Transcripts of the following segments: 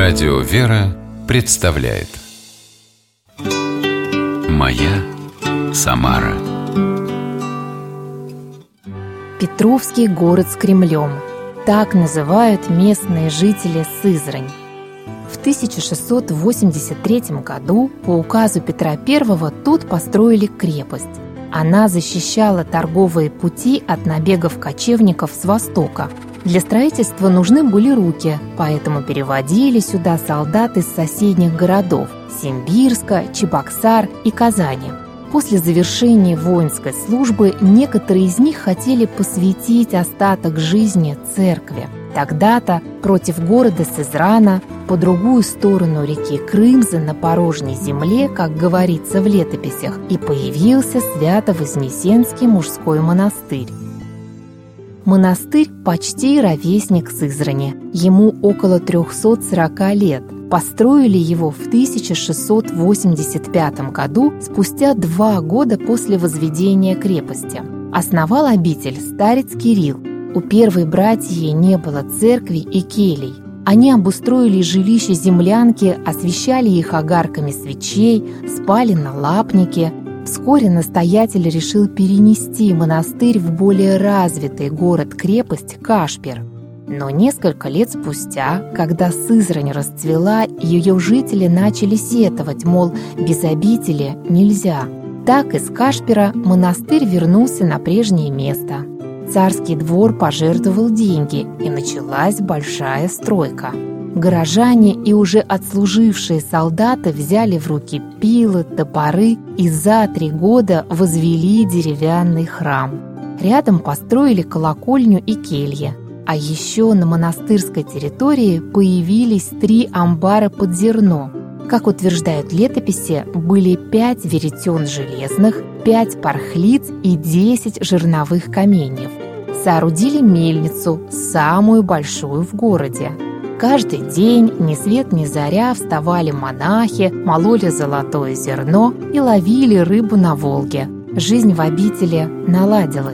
Радио «Вера» представляет «Моя Самара». Петровский город с Кремлем. Так называют местные жители Сызрань. В 1683 году по указу Петра I тут построили крепость. Она защищала торговые пути от набегов кочевников с востока. Для строительства нужны были руки, поэтому переводили сюда солдат из соседних городов – Симбирска, Чебоксар и Казани. После завершения воинской службы некоторые из них хотели посвятить остаток жизни церкви. Тогда-то против города Сызрана, по другую сторону реки Крымзы на порожней земле, как говорится в летописях, и появился Свято-Вознесенский мужской монастырь. Монастырь почти ровесник Сызрани, ему около 340 лет. Построили его в 1685 году, спустя 2 года после возведения крепости. Основал обитель старец Кирилл. У первой братьи не было церкви и келий. Они обустроили жилища-землянки, освещали их огарками свечей, спали на лапнике. Вскоре настоятель решил перенести монастырь в более развитый город-крепость Кашпер. Но несколько лет спустя, когда Сызрань расцвела, ее жители начали сетовать, мол, без обители нельзя. Так из Кашпера монастырь вернулся на прежнее место. Царский двор пожертвовал деньги, и началась большая стройка. Горожане и уже отслужившие солдаты взяли в руки пилы, топоры и за 3 года возвели деревянный храм. Рядом построили колокольню и кельи. А еще на монастырской территории появились 3 амбара под зерно. Как утверждают летописи, были 5 веретен железных, 5 порхлиц и 10 жерновых каменьев. Соорудили мельницу, самую большую в городе. Каждый день, ни свет ни заря, вставали монахи, мололи золотое зерно и ловили рыбу на Волге. Жизнь в обители наладилась.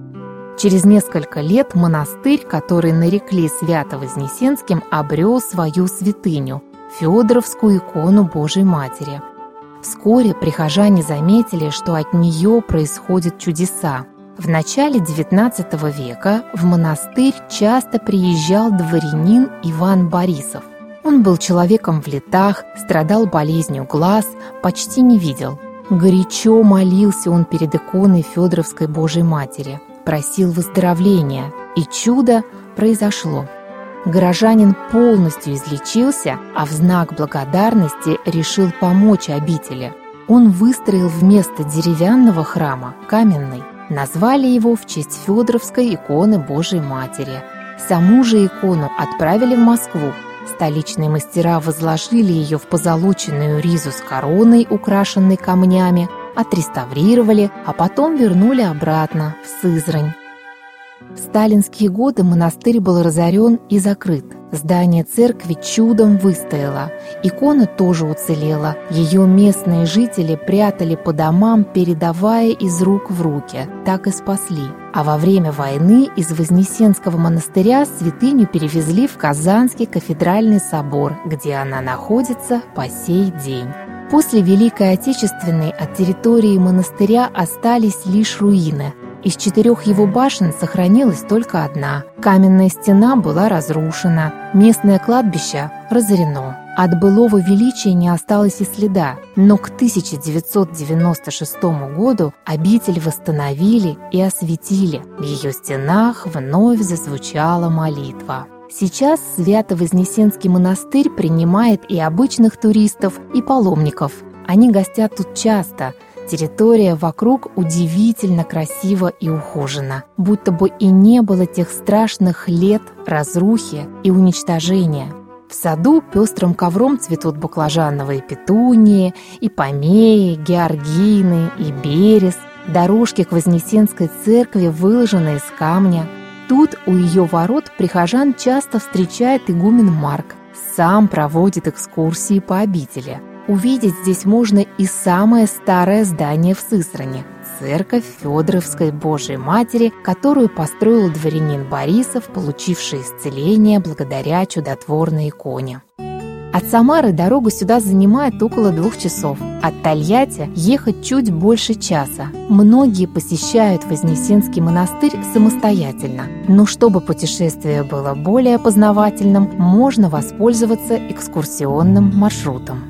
Через несколько лет монастырь, который нарекли Свято-Вознесенским, обрел свою святыню – Федоровскую икону Божией Матери. Вскоре прихожане заметили, что от нее происходят чудеса. В начале XIX века в монастырь часто приезжал дворянин Иван Борисов. Он был человеком в летах, страдал болезнью глаз, почти не видел. Горячо молился он перед иконой Федоровской Божией Матери, просил выздоровления, и чудо произошло. Горожанин полностью излечился, а в знак благодарности решил помочь обители. Он выстроил вместо деревянного храма каменный. Назвали его в честь Федоровской иконы Божией Матери. Саму же икону отправили в Москву. Столичные мастера возложили ее в позолоченную ризу с короной, украшенной камнями, отреставрировали, а потом вернули обратно в Сызрань. В сталинские годы монастырь был разорен и закрыт. Здание церкви чудом выстояло. Икона тоже уцелела. Ее местные жители прятали по домам, передавая из рук в руки. Так и спасли. А во время войны из Вознесенского монастыря святыню перевезли в Казанский кафедральный собор, где она находится по сей день. После Великой Отечественной от территории монастыря остались лишь руины. Из 4 его башен сохранилась только одна. Каменная стена была разрушена, местное кладбище разорено. От былого величия не осталось и следа, но к 1996 году обитель восстановили и осветили. В ее стенах вновь зазвучала молитва. Сейчас Свято-Вознесенский монастырь принимает и обычных туристов, и паломников. Они гостят тут часто. Территория вокруг удивительно красива и ухожена, будто бы и не было тех страшных лет разрухи и уничтожения. В саду пестрым ковром цветут баклажановые петунии, и помеи, георгины, и берез. Дорожки к Вознесенской церкви выложены из камня. Тут у ее ворот прихожан часто встречает игумен Марк. Сам проводит экскурсии по обители. Увидеть здесь можно и самое старое здание в Сызрани – церковь Федоровской Божией Матери, которую построил дворянин Борисов, получивший исцеление благодаря чудотворной иконе. От Самары дорога сюда занимает около 2 часов. От Тольятти ехать чуть больше часа. Многие посещают Вознесенский монастырь самостоятельно. Но чтобы путешествие было более познавательным, можно воспользоваться экскурсионным маршрутом.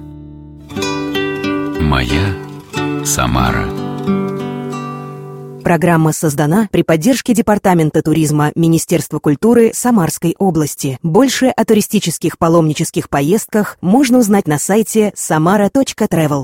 Моя Самара. Программа создана при поддержке Департамента туризма Министерства культуры Самарской области. Больше о туристических паломнических поездках можно узнать на сайте samara.travel.